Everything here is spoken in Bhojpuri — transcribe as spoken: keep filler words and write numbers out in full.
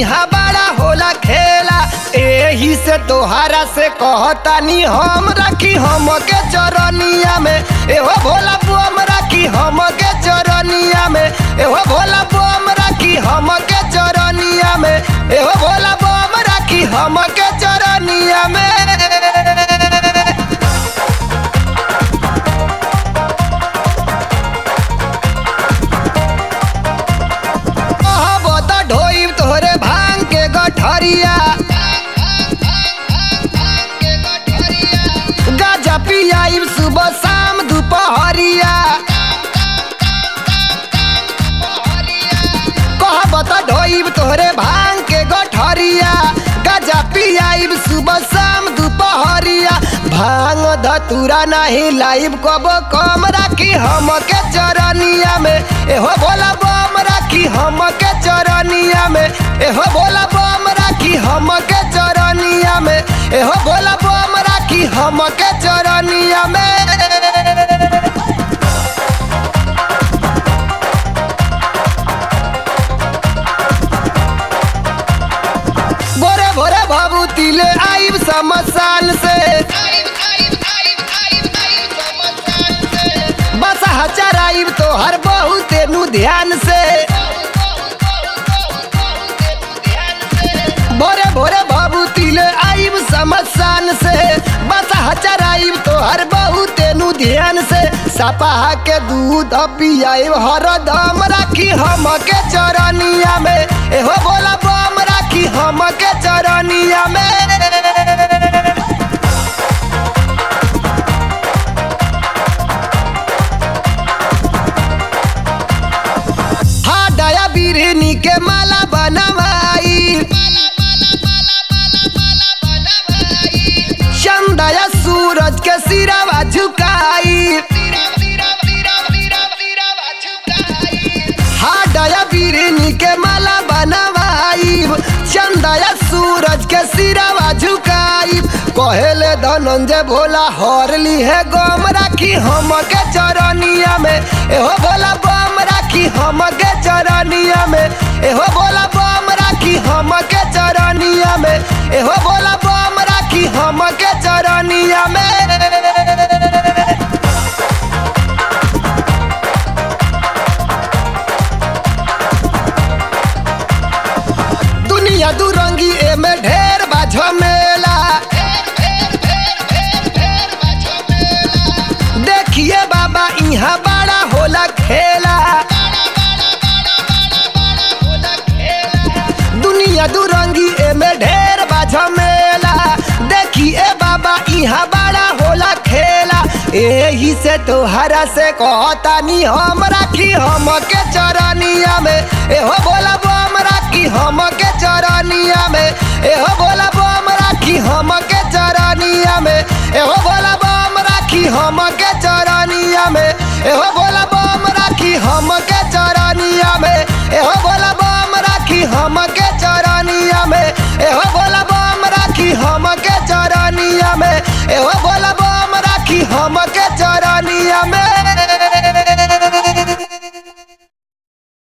यहाँ बड़ा होला खेला। एही से तोहरा से कहतानी हम रखी हम के चरनिया में। एहो भोला बम रखी हम के चरनिया में। एहो भोला बम रखी हम के चरनिया में। एहो भोला बम रखी हम के चरनिया में। तोहरे भांग के गठरिया गाजा पियाइब सुबह शाम दोपहरिया। कहब त ढोइब तोहरे भांग के गठरिया गाजा पियाइब सुबह शाम दोपहरिया। भांग धतूरा नहीं लाइब कब कम राखी हम के चरनिया में। एहो भोला बम राखी हम के चरनिया में। एहो भोला बम राखी हम के चरनिया में। एहो भोला बम राखी हम के चरनिया में। भोरे भोरे भभूति ले आइब शमशान से। बसहा चराइब तोहर बहुते नु ध्यान से। भोरे भोरे भभूति ले आइब शमशान से। बसहा चराइब तोहर बहुते नु ध्यान से। सपाहा के दूध पियाइब हरदम राखी हम के चरनिया में। एहो भोला बम राखी हम के चरनिया में। बिरहनी के माला बनवाई चंदया सूरज के सिरावा झुकाई। हाडया बिरहनी के माला बनवाई चंदया सूरज के सिरावा झुकाई। कहेले धनंजय भोला हरली है गम राखी हम के चरनिया में। एहो भोला बम राखी हम के चरनिया में। एहो भोला बम राखी हम के चरनिया में। एहो भोला बम राखी हम के चरनिया में। दुनिया दुरंगी एमे ढेर बा झमेला। देखिए बाबा यहाँ बड़ा होला खेला। दुनिया दुरंगी एमे ढेर बा झमेला। देखिए बाबा यहाँ बड़ा होला खेला। एही से तोहरा से कहतानी हम राखी हम के चरनिया में। एहो भोला बम राखी हम के चरनिया में। एहो भोला बम राखी हम के चरनिया में। एहो भोला बम राखी हम के चरनिया में। एहो भोला बम राखी हम के चरनिया में। एहो भोला बम राखी हम के चरनिया में। एहो भोला बम राखी हम के चरनिया में। एहो